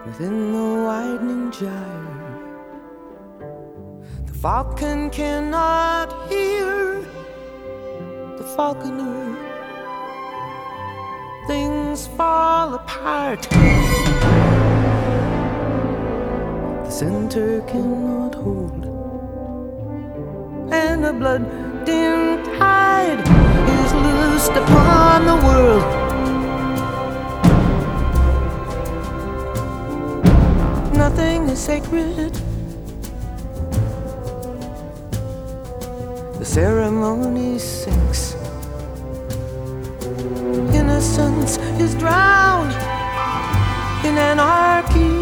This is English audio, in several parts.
within the widening gyre. The falcon cannot hear the falconer. Things fall apart. The center cannot hold, and a blood-dimmed tide is loosed upon the world. Nothing is sacred. The ceremony sinks. Innocence is drowned in anarchy.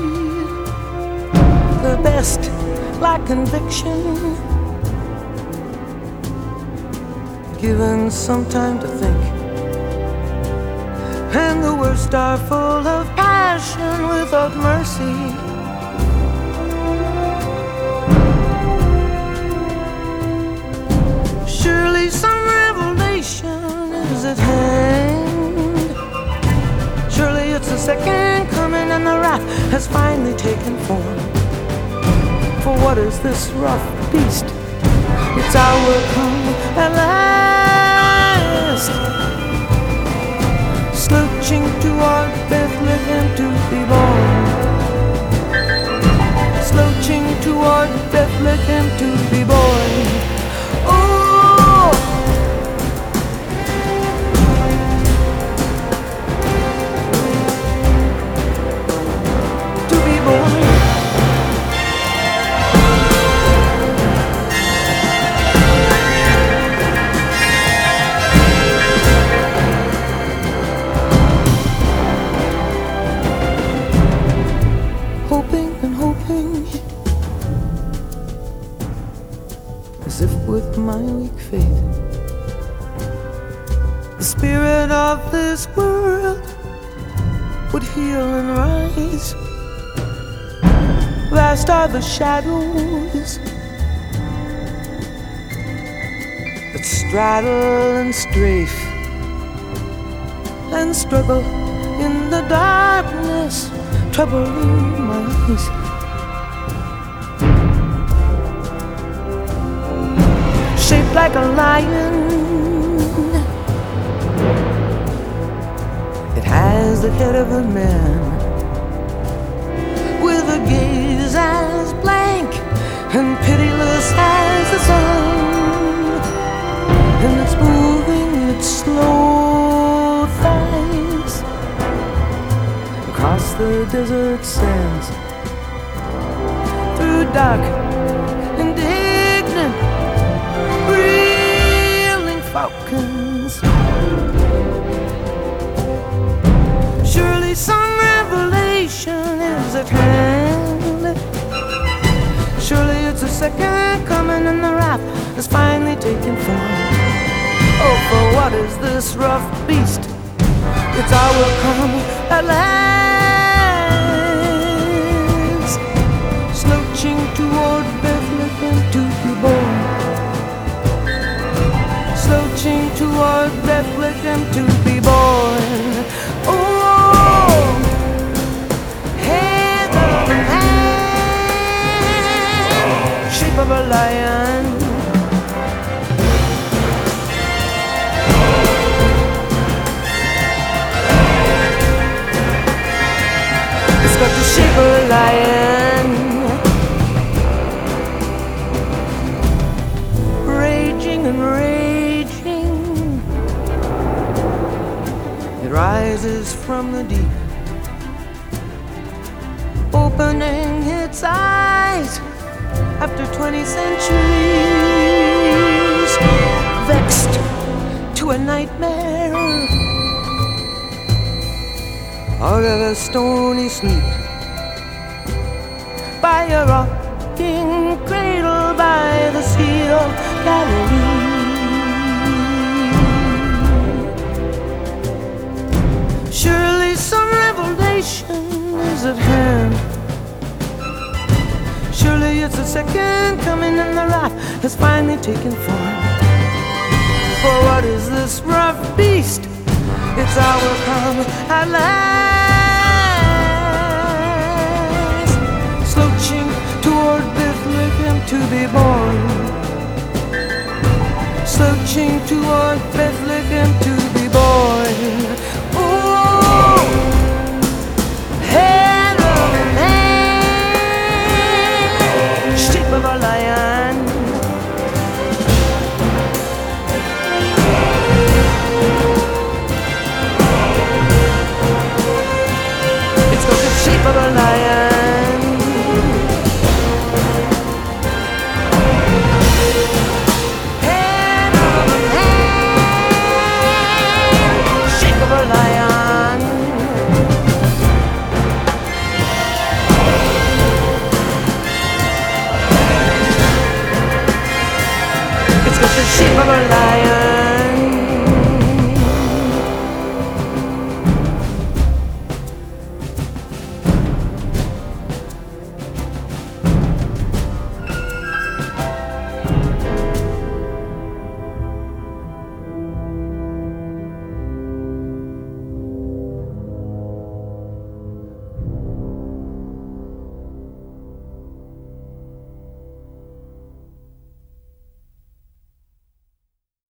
The best lack conviction, given some time to think, and the worst are full of passion without mercy. Surely some revelation is at hand. Surely it's the second coming and the wrath has finally taken form. For what is this rough beast? It's our come at last, slouching toward Bethlehem to be born, slouching toward Bethlehem to be born. Oh, to be born. As if with my weak faith, the spirit of this world would heal and rise. Vast are the shadows that straddle and strafe and struggle in the darkness, troubling my eyes. Shaped like a lion, it has the head of a man, with a gaze as blank and pitiless as the sun, and it's moving its slow thighs across the desert sands, through dark and indignant reeling falcons. Surely some revelation is at hand. Surely it's the second coming and the wrath has finally taken form. Oh, for what is this rough beast? It's our come at last, slouching toward Bethlehem to be born, slouching toward Bethlehem to be born. Oh, head of a man, shape of a lion. It's got the shape of a lion, raging and raging. It rises from the deep, opening its eyes after 20 centuries, vexed to a nightmare out of a stony sleep, by a rocking cradle by the Sea of Galilee. Surely some revelation is at hand. Surely it's the second coming and the wrath has finally taken form. For what is this rough beast? It's our come at last. be born, searching toward Bethlehem to be born. Ooh, head of a man, shape of a lion. It's got the shape of a lion. The shape of a lion.